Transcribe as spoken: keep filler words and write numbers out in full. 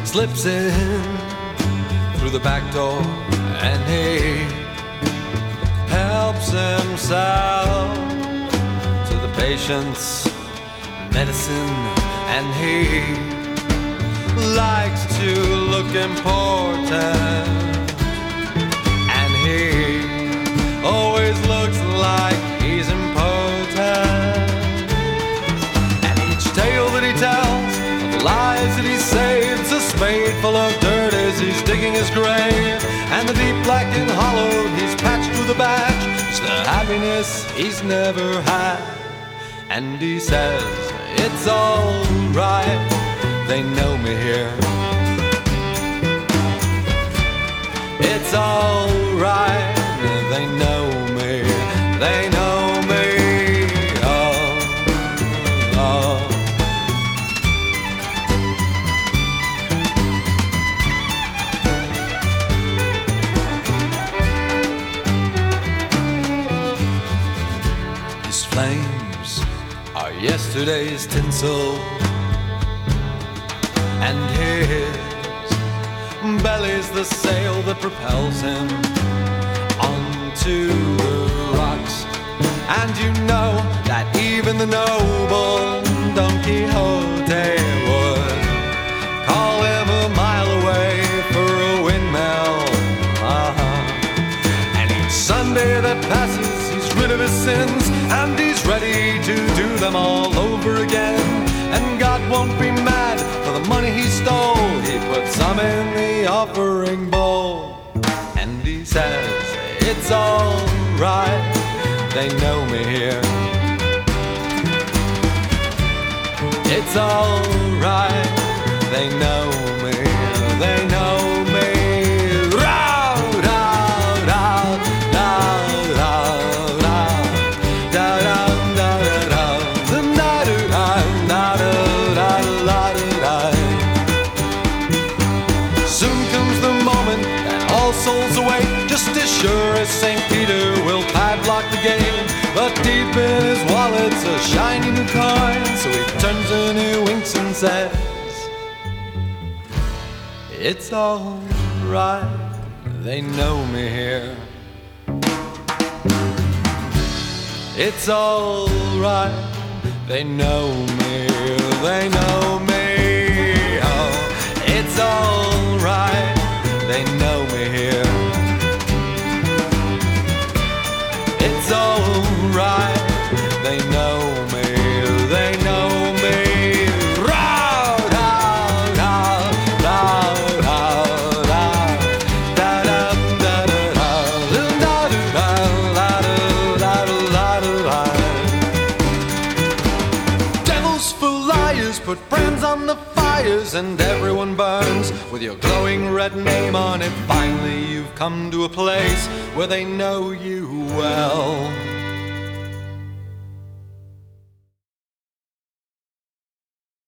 slips in through the back door and he helps himself to the patient's medicine, and he likes to look important, and he always looks like he's impotent. And each tale that he tells of the lies that he saves, a spade full of dirt as he's digging his grave, and the deep blackened hollow he's patched with a badge, it's the happiness he's never had. And he says, it's all right, they know me here. It's all right, they know me, they know me. Oh, oh. His flames are yesterday's tinsel, and his belly's the sail that propels him onto the rocks. And you know that even the noble Don Quixote would call him a mile away for a windmill. Uh-huh. And each Sunday that passes, he's rid of his sins, and he's ready to do them all over again. And God won't be mad for the money he stole, he put some in the offering bowl. And he says, it's all right, they know me here. It's all right, they know me, they know me. Row, row, row, row, row, row, da, da, da, da, da, da, da, da. Soon comes the moment that all souls await, just as sure as Saint Peter will padlock the gate. But deep in his wallet's a shiny new coin, so he turns and he winks and says, it's all right, they know me here. It's all right, they know me, they know me. Oh, it's all right, they know me here. It's all right, they know me, they know me. Row, row, row, row, row, row, da da da da da da da da da da. Devils for liars, put brands on the fires, and everyone burns with your glowing red name on it. Finally you've come to a place where they know you well.